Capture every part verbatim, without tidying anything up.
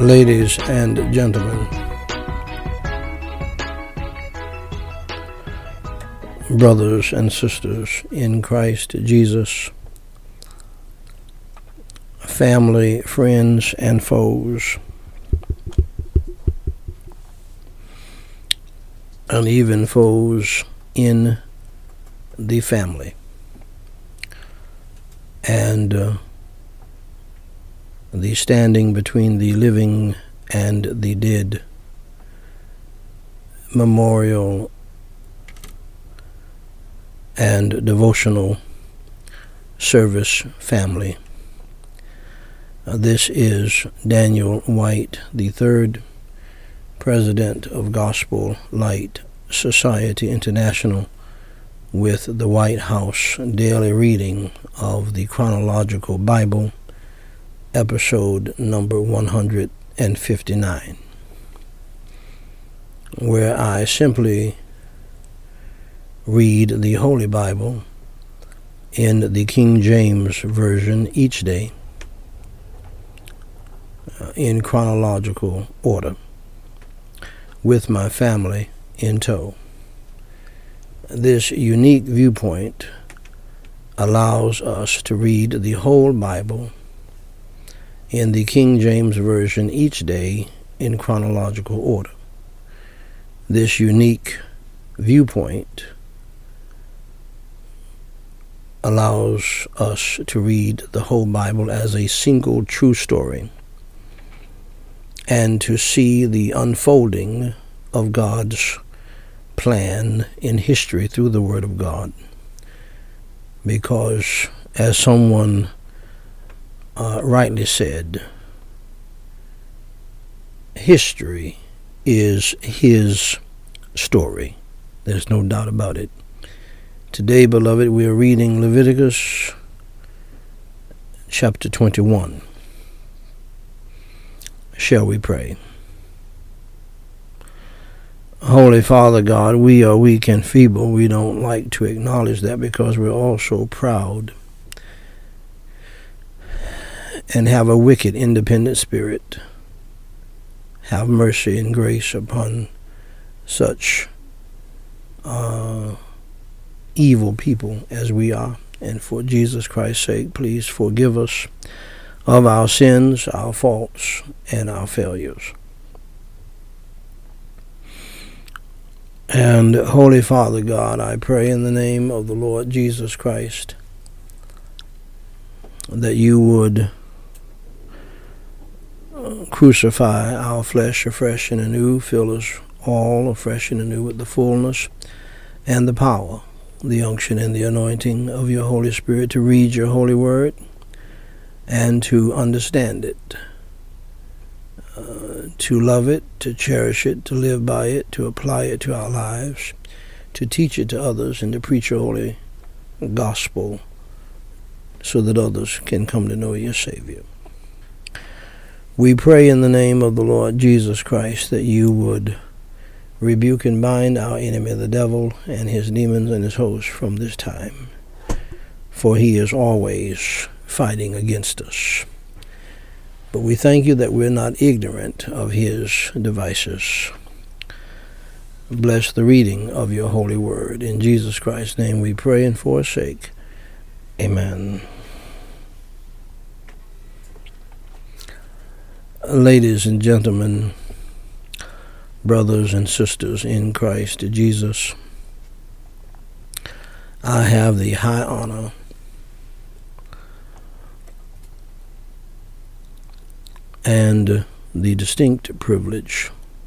Ladies and gentlemen, brothers and sisters in Christ Jesus, family, friends, and foes, and even foes in the family, and uh, the standing between the living and the dead memorial and devotional service family. Uh, this is Daniel White the third, President of Gospel Light Society International, with the White House Daily Reading of the Chronological Bible, episode number one hundred fifty-nine, where I simply read the Holy Bible in the King James Version each day uh, in chronological order, with my family in tow. This unique viewpoint allows us to read the whole Bible in the King James Version each day in chronological order. This unique viewpoint allows us to read the whole Bible as a single true story and to see the unfolding of God's plan in history through the Word of God. Because, as someone uh, rightly said, history is His story. There's no doubt about it. Today, beloved, we are reading Leviticus chapter twenty-one. Shall we pray? Holy Father God, we are weak and feeble. We don't like to acknowledge that because we're all so proud and have a wicked, independent spirit. Have mercy and grace upon such uh, evil people as we are. And for Jesus Christ's sake, please forgive us of our sins, our faults, and our failures. And Holy Father God, I pray in the name of the Lord Jesus Christ that you would crucify our flesh afresh and anew, fill us all afresh and anew with the fullness and the power, the unction and the anointing of your Holy Spirit to read your holy word and to understand it, uh, to love it, to cherish it, to live by it, to apply it to our lives, to teach it to others, and to preach your holy gospel so that others can come to know your Savior. We pray in the name of the Lord Jesus Christ that you would rebuke and bind our enemy, the devil, and his demons and his hosts from this time, for he is always fighting against us. But we thank you that we're not ignorant of his devices. Bless the reading of your holy word. In Jesus Christ's name we pray and for his sake. Amen. Ladies and gentlemen, brothers and sisters in Christ Jesus, I have the high honor and the distinct privilege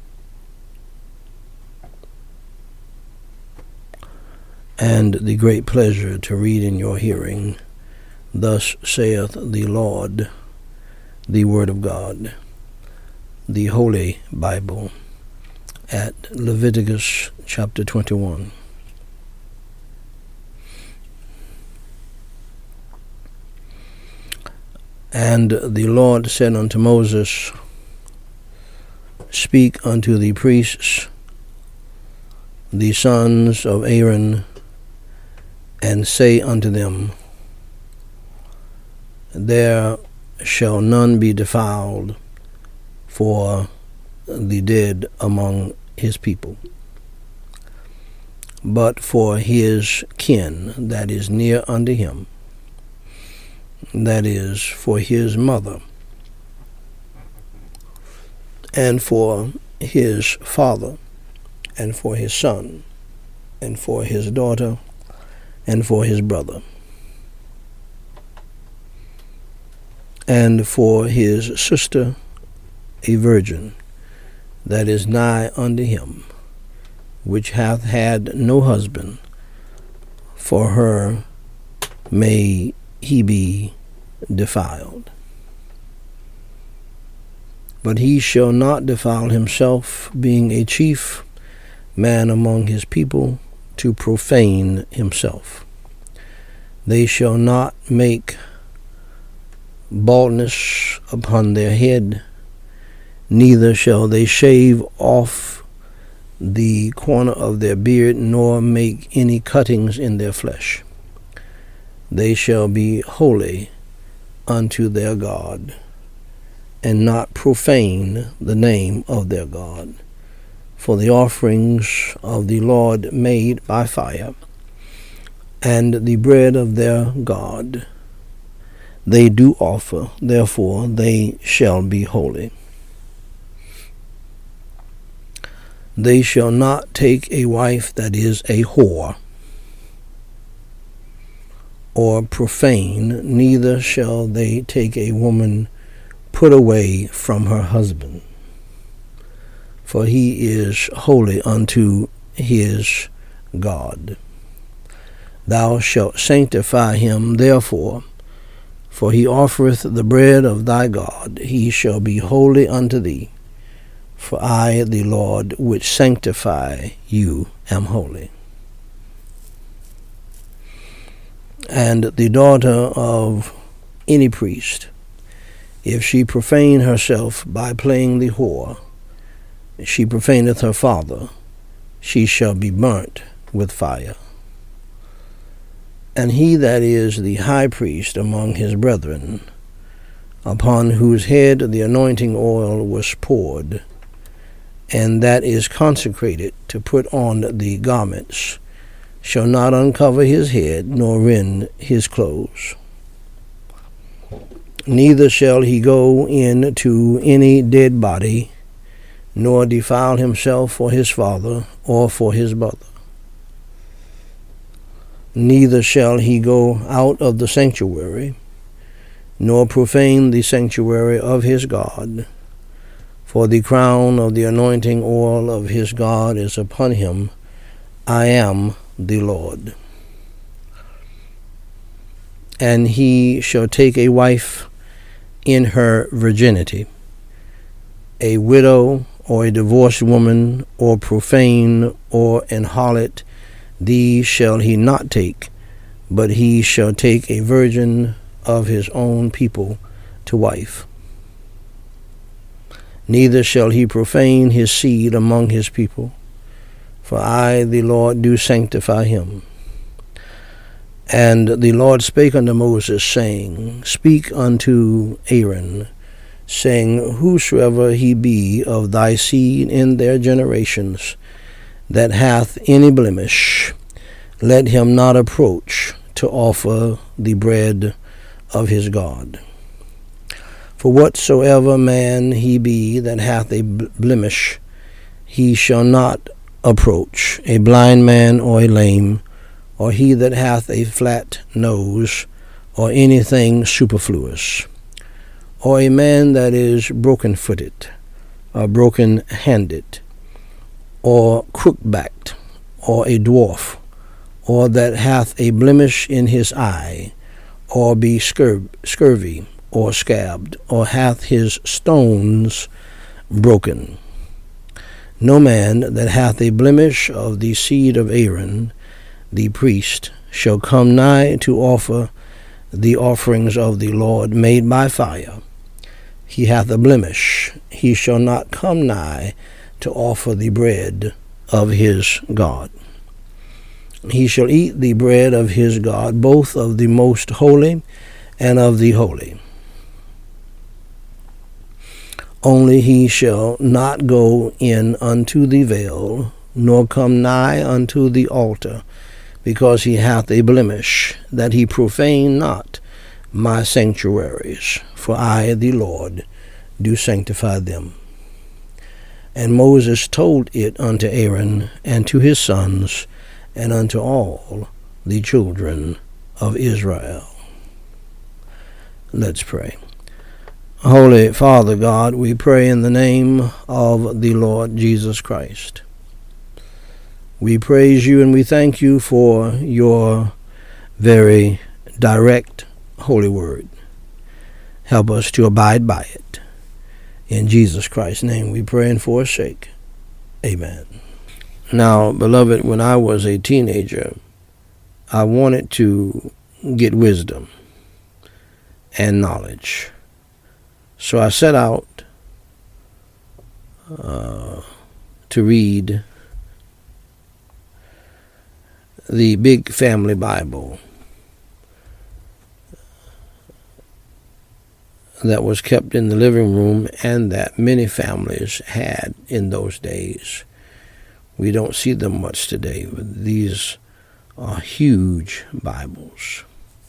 and the great pleasure to read in your hearing, Thus saith the Lord, the Word of God, the Holy Bible, at Leviticus chapter twenty-one. And the Lord said unto Moses, Speak unto the priests, the sons of Aaron, and say unto them, There shall none be defiled for the dead among his people, but for his kin that is near unto him, that is, for his mother, and for his father, and for his son, and for his daughter, and for his brother, and for his sister, a virgin, that is nigh unto him, which hath had no husband, for her may he be defiled. But he shall not defile himself, being a chief man among his people, to profane himself. They shall not make baldness upon their head, neither shall they shave off the corner of their beard, nor make any cuttings in their flesh. They shall be holy unto their God, and not profane the name of their God. For the offerings of the Lord made by fire, and the bread of their God, they do offer, therefore they shall be holy. They shall not take a wife that is a whore, or profane, neither shall they take a woman put away from her husband, for he is holy unto his God. Thou shalt sanctify him therefore, for he offereth the bread of thy God. He shall be holy unto thee, for I, the Lord, which sanctify you, am holy. And the daughter of any priest, if she profane herself by playing the whore, she profaneth her father, she shall be burnt with fire. And he that is the high priest among his brethren, upon whose head the anointing oil was poured, and that is consecrated to put on the garments, shall not uncover his head, nor rend his clothes. Neither shall he go in to any dead body, nor defile himself for his father or for his brother. Neither shall he go out of the sanctuary, nor profane the sanctuary of his God, for the crown of the anointing oil of his God is upon him. I am the Lord. And he shall take a wife in her virginity, a widow, or a divorced woman, or profane, or an harlot, these shall he not take, but he shall take a virgin of his own people to wife. Neither shall he profane his seed among his people, for I, the Lord, do sanctify him. And the Lord spake unto Moses, saying, Speak unto Aaron, saying, Whosoever he be of thy seed in their generations, that hath any blemish, let him not approach to offer the bread of his God. For whatsoever man he be that hath a blemish, he shall not approach, a blind man or a lame, or he that hath a flat nose, or anything superfluous, or a man that is broken-footed, or broken-handed, or crook-backed, or a dwarf, or that hath a blemish in his eye, or be scur- scurvy, or scabbed, or hath his stones broken. No man that hath a blemish of the seed of Aaron, the priest, shall come nigh to offer the offerings of the Lord made by fire. He hath a blemish, he shall not come nigh to offer the bread of his God. He shall eat the bread of his God, both of the most holy and of the holy. Only he shall not go in unto the veil, nor come nigh unto the altar, because he hath a blemish, that he profane not my sanctuaries. For I, the Lord, do sanctify them. And Moses told it unto Aaron, and to his sons, and unto all the children of Israel. Let's pray. Holy Father God, we pray in the name of the Lord Jesus Christ. We praise you and we thank you for your very direct holy word. Help us to abide by it. In Jesus Christ's name we pray and forsake. Amen. Now, beloved, when I was a teenager, I wanted to get wisdom and knowledge. So I set out uh, to read the Big Family Bible that was kept in the living room and that many families had in those days. We don't see them much today, but these are huge Bibles.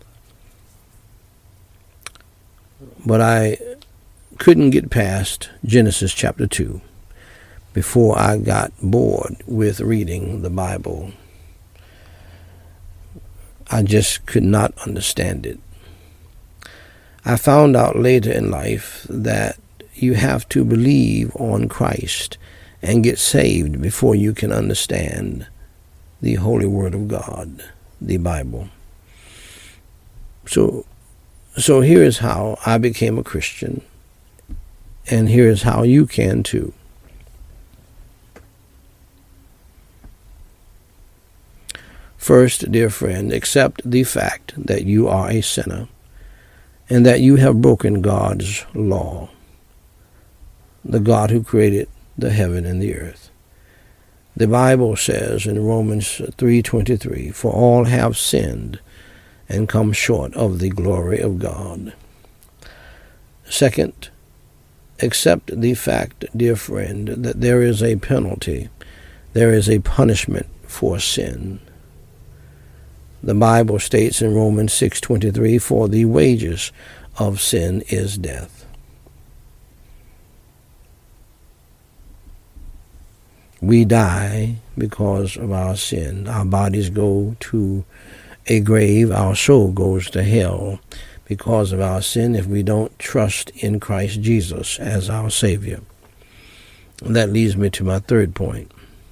But I couldn't get past Genesis chapter two before I got bored with reading the Bible. I just could not understand it. I found out later in life that you have to believe on Christ and get saved before you can understand the Holy Word of God, the Bible. So, so here is how I became a Christian. And here is how you can too. First, dear friend, accept the fact that you are a sinner and that you have broken God's law, the God who created the heaven and the earth. The Bible says in Romans three twenty-three, "For all have sinned and come short of the glory of God." Second, accept the fact, dear friend, that there is a penalty, there is a punishment for sin. The Bible states in Romans six twenty-three, "For the wages of sin is death." We die because of our sin. Our bodies go to a grave. Our soul goes to hell because of our sin if we don't trust in Christ Jesus as our Savior. And that leads me to my third point.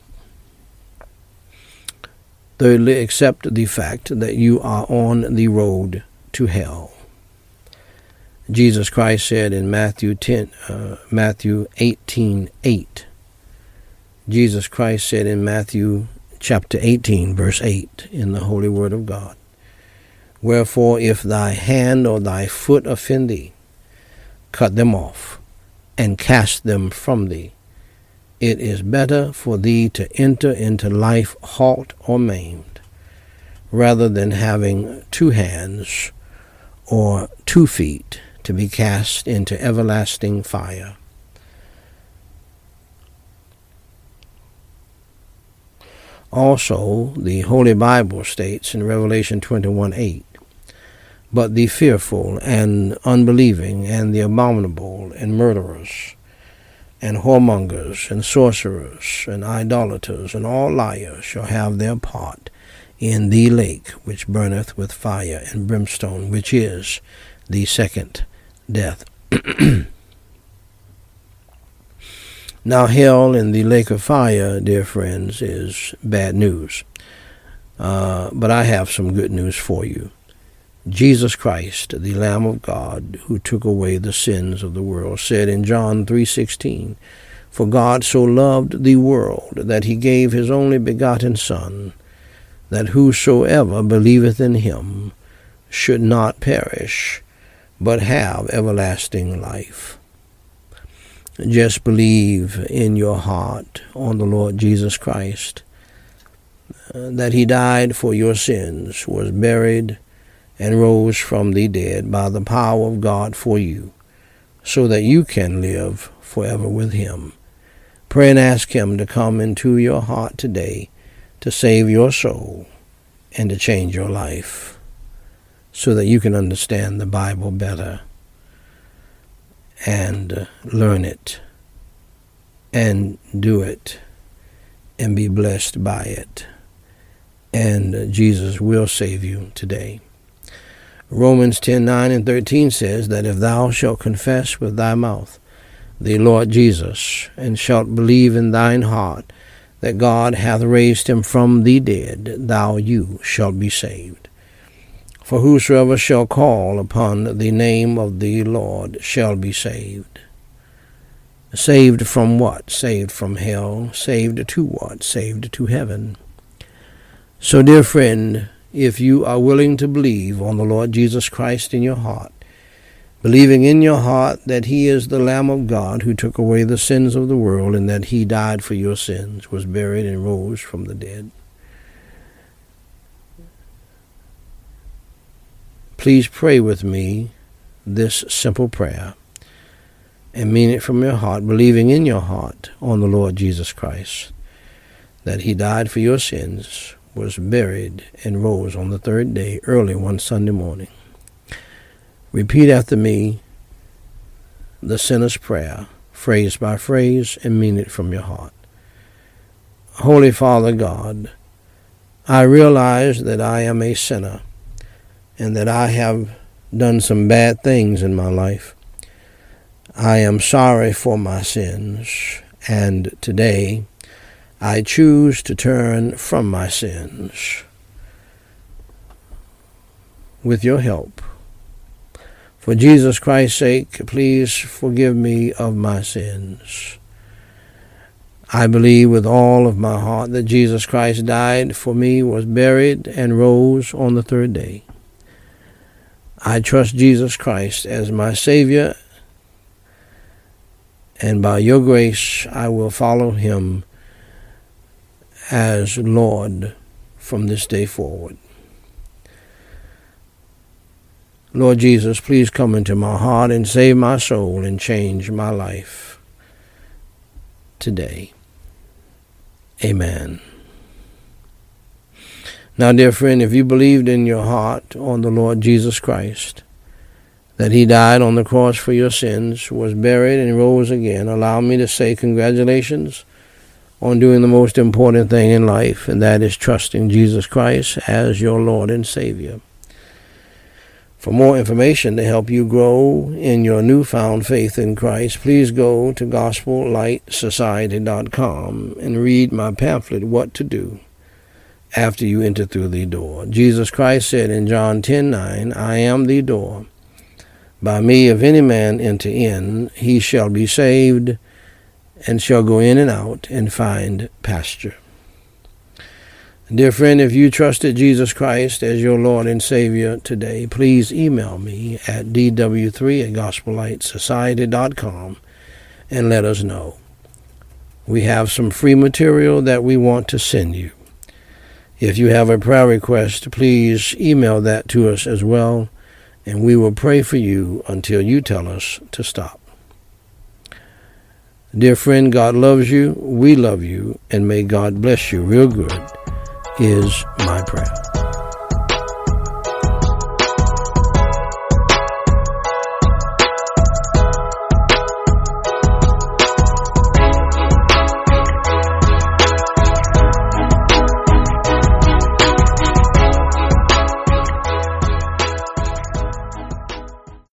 Thirdly, accept the fact that you are on the road to hell. Jesus Christ said in Matthew ten, uh, Matthew eighteen eight. Jesus Christ said in Matthew chapter eighteen, verse eight, in the Holy Word of God, "Wherefore, if thy hand or thy foot offend thee, cut them off, and cast them from thee. It is better for thee to enter into life halt or maimed, rather than having two hands or two feet to be cast into everlasting fire." Also, the Holy Bible states in Revelation twenty-one eight, "But the fearful and unbelieving and the abominable and murderers and whoremongers and sorcerers and idolaters and all liars shall have their part in the lake which burneth with fire and brimstone, which is the second death." Now, hell in the lake of fire, dear friends, is bad news. Uh, but I have some good news for you. Jesus Christ, the Lamb of God, who took away the sins of the world, said in John three sixteen, "For God so loved the world that he gave his only begotten Son, that whosoever believeth in him should not perish, but have everlasting life." Just believe in your heart on the Lord Jesus Christ, uh, that he died for your sins, was buried, and rose from the dead by the power of God for you, so that you can live forever with him. Pray and ask him to come into your heart today to save your soul and to change your life so that you can understand the Bible better and learn it and do it and be blessed by it. And Jesus will save you today. Romans ten nine and thirteen says that if thou shalt confess with thy mouth the Lord Jesus, and shalt believe in thine heart that God hath raised him from the dead, thou you shalt be saved. For whosoever shall call upon the name of the Lord shall be saved. Saved from what? Saved from hell. Saved to what? Saved to heaven. So, dear friend, if you are willing to believe on the Lord Jesus Christ in your heart, believing in your heart that he is the Lamb of God who took away the sins of the world, and that he died for your sins, was buried, and rose from the dead, please pray with me this simple prayer and mean it from your heart, believing in your heart on the Lord Jesus Christ, that he died for your sins, was buried, and rose on the third day early one Sunday morning. Repeat after me the sinner's prayer, phrase by phrase, and mean it from your heart. Holy Father God, I realize that I am a sinner and that I have done some bad things in my life. I am sorry for my sins, and today I choose to turn from my sins. With your help, for Jesus Christ's sake, please forgive me of my sins. I believe with all of my heart that Jesus Christ died for me, was buried, and rose on the third day. I trust Jesus Christ as my Savior, and by your grace I will follow him as Lord from this day forward. Lord Jesus, please come into my heart and save my soul and change my life today. Amen. Now, dear friend, if you believed in your heart on the Lord Jesus Christ, that he died on the cross for your sins, was buried, and rose again, allow me to say congratulations on doing the most important thing in life, and that is trusting Jesus Christ as your Lord and Savior. For more information to help you grow in your newfound faith in Christ, please go to gospel light society dot com and read my pamphlet, What to Do After You Enter Through the Door. Jesus Christ said in John ten nine, I am the door. By me, if any man enter in, he shall be saved, and shall go in and out and find pasture. Dear friend, if you trusted Jesus Christ as your Lord and Savior today, please email me at d w three at gospel light society dot com and let us know. We have some free material that we want to send you. If you have a prayer request, please email that to us as well, and we will pray for you until you tell us to stop. Dear friend, God loves you, we love you, and may God bless you real good is my prayer.